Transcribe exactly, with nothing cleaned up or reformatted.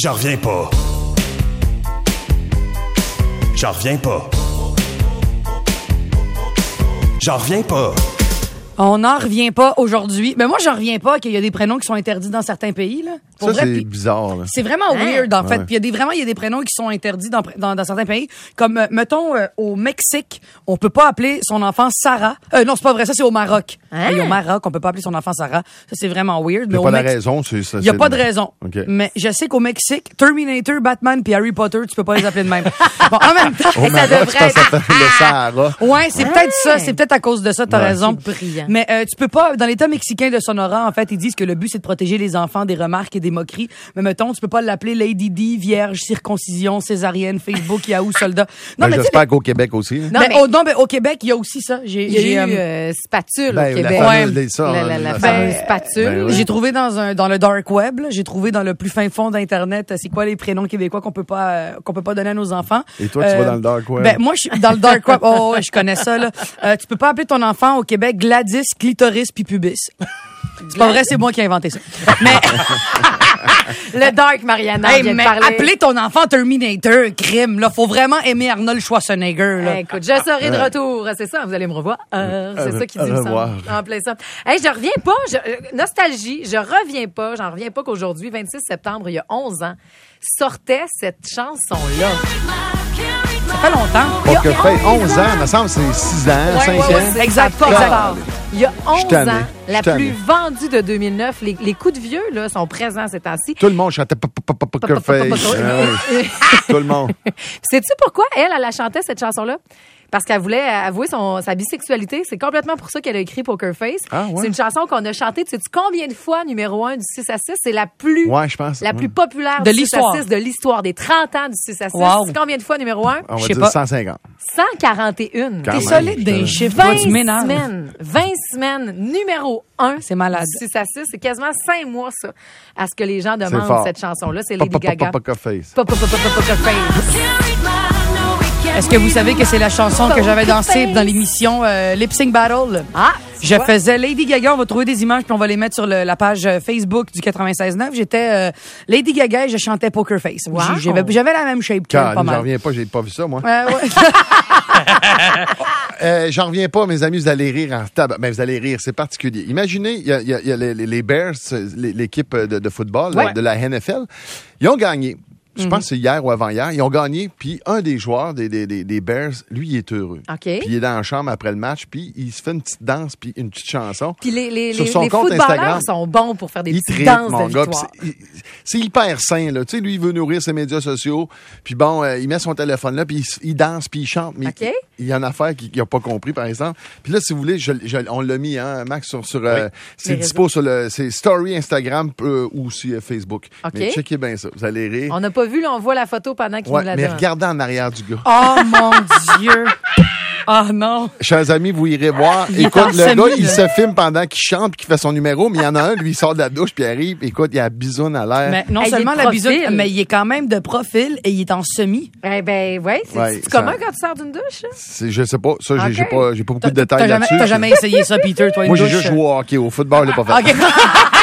J'en reviens pas. J'en reviens pas. J'en reviens pas. On n'en revient pas aujourd'hui. Mais moi, j'en reviens pas qu'il y a des prénoms qui sont interdits dans certains pays. Là. Pour Ça, vrai, c'est pis, bizarre. Là. C'est vraiment hein? weird, en fait. Ouais. Puis il y a des, vraiment, il y a des prénoms qui sont interdits dans, dans, dans certains pays. Comme, euh, mettons, euh, au Mexique, on peut pas appeler son enfant Sarah. Euh, non, c'est pas vrai. Ça, c'est au Maroc. Hein? Et au Maroc, on peut pas appeler son enfant Sarah. Ça, c'est vraiment weird. Il Mais n'y a au pas de Mex- raison. c'est ça. Il y a c'est pas le- de raison. OK. Mais je sais qu'au Mexique, Terminator, Batman puis Harry Potter, tu peux pas les appeler de même. Bon, en même temps, Au ça Maroc, devrait c'est parce que ça s'appelle le Sahara. ouais, c'est peut-être ça. C'est peut-être à cause de ça. T'as Ouais. raison. C'est brillant. Mais euh, tu peux pas, dans l'État mexicain de Sonora, en fait, ils disent que le but, c'est de protéger les enfants des remarques et des moqueries. Mais mettons, tu peux pas l'appeler Lady D, Vierge, Circoncision, Césarienne, Facebook, Yahoo, Soldat. Non, Ben, mais tu sais, j'espère qu'au Québec aussi. hein. Non, mais, mais- au, non, mais au Québec, il y a aussi ça. J'ai, Il y a j'ai, eu euh, euh, spatule Ben, au la Québec. fameuse- Ouais. les- ça, La, la, la la- fameuse ben, spatule. ben oui. J'ai trouvé dans un dans le dark web, là, j'ai trouvé dans le plus fin fond d'internet, euh, c'est quoi les prénoms québécois qu'on peut pas euh, qu'on peut pas donner à nos enfants. Et toi, tu Euh, vas dans le dark web? Ben moi je suis dans le dark web. Oh, ouais, je connais ça là. Euh, tu peux pas appeler ton enfant au Québec Gladys, clitoris puis pubis. C'est pas vrai, c'est moi qui ai inventé ça. Mais Le dark, Mariana, hey, vient de mais parler. appeler ton enfant Terminator, crime là, faut vraiment aimer Arnold Schwarzenegger là. Hey, écoute, je serai de retour. C'est ça, vous allez me revoir. Euh, c'est Au ça qui dit, me revoir. semble. En plein ça. Hey, je reviens pas. Je, euh, nostalgie, je reviens pas. J'en reviens pas qu'aujourd'hui, vingt-six septembre, il y a onze ans, sortait cette chanson-là. Ça fait longtemps. Pour que fait onze ans, il me semble que c'est six ans, cinq ouais, ans. ouais, c'est exact, Ça exact. part. Il y a onze tanné, ans, je la suis tanné. plus vendue de deux mille neuf. Les, les coups de vieux là, sont présents ces temps-ci. Tout le monde chantait P- P- P- Poker Face. Ah oui. Tout le monde. Sais-tu pourquoi elle, elle la chantait, cette chanson-là? Parce qu'elle voulait avouer son, sa bisexualité. C'est complètement pour ça qu'elle a écrit Poker Face. Ah, ouais. C'est une chanson qu'on a chantée. Tu sais-tu combien de fois numéro un du six à six? C'est la plus, Ouais, je pense. la ouais. plus populaire De du six l'histoire. à six de l'histoire des trente ans du six à six. Wow. C'est combien de fois numéro un? On Je va sais dire pas. cent cinquante. cent quarante et un. Quand T'es même. solide je d'un te- chiffre, toi, vingt tu m'énerves. semaines. vingt semaines. Numéro un. C'est malade. Du six à six. C'est quasiment cinq mois, ça, à ce que les gens fort. demandent cette chanson-là. C'est P- Lady P- P- Gaga. Poker Face. Pop, pop, pop, pop, Poker Face. Est-ce que vous savez que c'est la chanson que j'avais dansée dans l'émission euh, Lip Sync Battle? Ah, Je quoi? faisais Lady Gaga, on va trouver des images puis on va les mettre sur le- la page euh, Facebook du quatre-vingt-seize neuf. J'étais euh, Lady Gaga et je chantais Poker Face. Wow. J'ai- J'avais, j'avais la même shape qu'elle, Car, pas j'en mal. reviens pas, j'ai pas vu ça, moi. Euh, ouais. Euh, j'en reviens pas, mes amis, vous allez rire en tabac. Ben, vous allez rire, c'est particulier. Imaginez, il y a, il y a- il y a les, les Bears, les- l'équipe de, de football Ouais. de la N F L. Ils ont gagné. Je pense que c'est hier ou avant-hier. Ils ont gagné, puis un des joueurs des, des, des, des Bears, lui, il est heureux. OK. Puis il est dans la chambre après le match, puis il se fait une petite danse, puis une petite chanson. Puis les, les, Sur les, son les compte footballeurs Instagram, sont bons pour faire des il petites tripe, danses mon de gars. victoire. puis C'est il- c'est hyper sain, là. Tu sais, lui, il veut nourrir ses médias sociaux. Puis bon, euh, il met son téléphone là, puis il, s- il danse, puis il chante. Mais OK. il, il y a une affaire qu'il n'a pas compris, par exemple. Puis là, si vous voulez, je, je- on l'a mis, hein, Max, sur... sur euh, c'est Les dispo sur le... C'est Story Instagram euh, ou aussi euh, Facebook. OK. Mais checkez bien ça. Vous allez rire. On n'a pas vu, là, on voit la photo pendant qu'il Ouais, nous la mais donne. regardez en arrière du gars. Oh mon Dieu! Ah non! Chers amis, vous irez voir. Il est Écoute, en le semi, gars, là. il se filme pendant qu'il chante puis qu'il fait son numéro, mais il y en a un, lui, il sort de la douche puis il arrive. Écoute, il a la bisoune à l'air. Mais non Hey, il est seulement de la bisoune, profil. mais il est quand même de profil et il est en semi. Eh ben, ouais, c'est Ouais, c'est ça- commun quand tu sors d'une douche? hein? C'est- je sais pas. Ça, j'ai OK. j'ai pas, j'ai pas beaucoup de T'as détails jamais, là-dessus. t'as jamais essayé ça, Peter, toi, une Moi, j'ai douche? juste joué au hockey. Au football, je l'ai pas fait. OK.